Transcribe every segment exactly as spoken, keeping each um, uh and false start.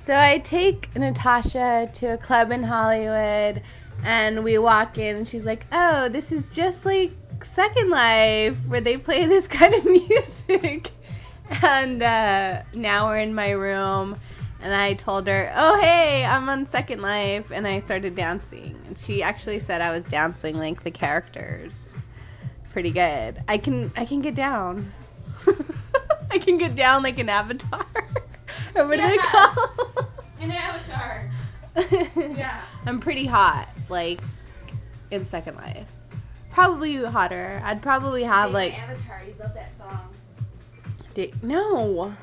So I take Natasha to a club in Hollywood, and we walk in, and she's like, oh, this is just like Second Life, where they play this kind of music. And uh, now we're in my room, and I told her, oh, hey, I'm on Second Life, and I started dancing. And she actually said I was dancing like the characters. Pretty good. I can I can get down. I can get down like an avatar. Or what yes. do they call? An avatar. Yeah. I'm pretty hot, like, in Second Life. Probably hotter. I'd probably have, Hey, like... Avatar, you love that song. Di- no.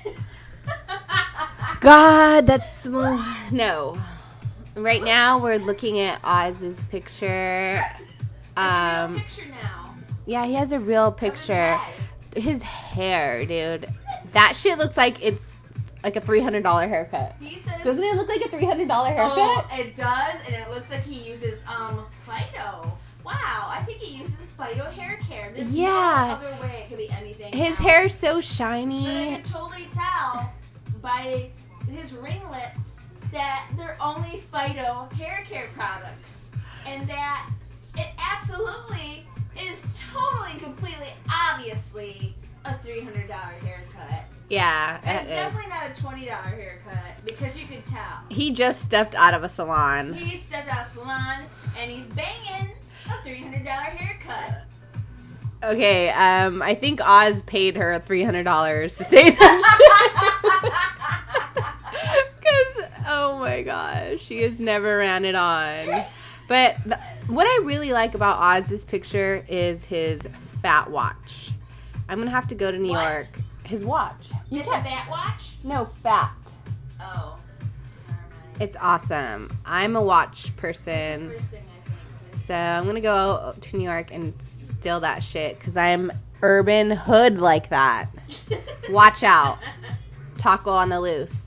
God, that's... No. Right now, we're looking at Oz's picture. Um, Um, picture now. yeah, he has a real picture. His hair, dude. That shit looks like it's like a three hundred dollars haircut. He says, Doesn't it look like a three hundred dollars oh, haircut? it does, and it looks like he uses um Fido. Wow, I think he uses Fido hair care. There's Yeah. no other way it could be anything His else. hair's so But I shiny. can totally tell by his ringlets that they're only Fido hair care products, and that it absolutely is totally, completely, obviously a three hundred dollars haircut. Yeah. It's it is. definitely not a twenty dollars haircut because you could tell. He just stepped out of a salon. He stepped out of the salon and he's banging a three hundred dollars haircut. Okay, um, I think Oz paid her three hundred dollars to say that shit. Because, oh my gosh, she has never ran it on. But the, what I really like about Oz's picture is his fat watch. I'm going to have to go to New What? York. His watch. You It's a can't- bat watch? No, fat. Oh. Never mind. It's awesome. I'm a watch person. First thing I think. So I'm going to go to New York and steal that shit because I'm urban hood like that. Watch out. Taco on the loose.